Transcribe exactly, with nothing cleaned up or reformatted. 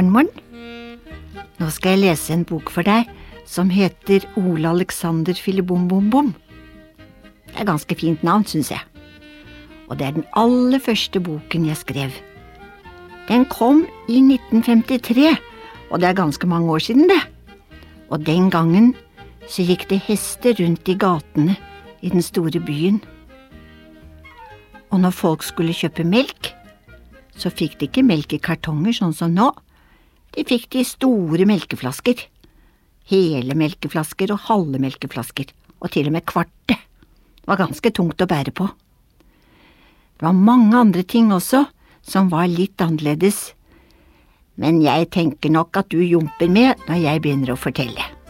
morgen, morgen. Nå skal jeg lese en bok for deg som heter Ole Alexander Fillebom-bom-bom. Det er et ganske fint navn, synes jeg. Og det er den aller første boken jeg skrev. Den kom i nitten femtitre, og det er ganske mange år siden det. Og den gangen så gikk det hester rundt i gatene i den store byen. Og når folk skulle kjøpe melk, så fikk de ikke melk i kartonger sånn som nå. De fikk de store melkeflasker. Hele melkeflasker og halve melkeflasker, og til og med kvarte. Det var ganske tungt å bære på. Det var mange andre ting også som var litt annerledes, men jeg tenker nok at du jumper med når jeg begynner å fortelle.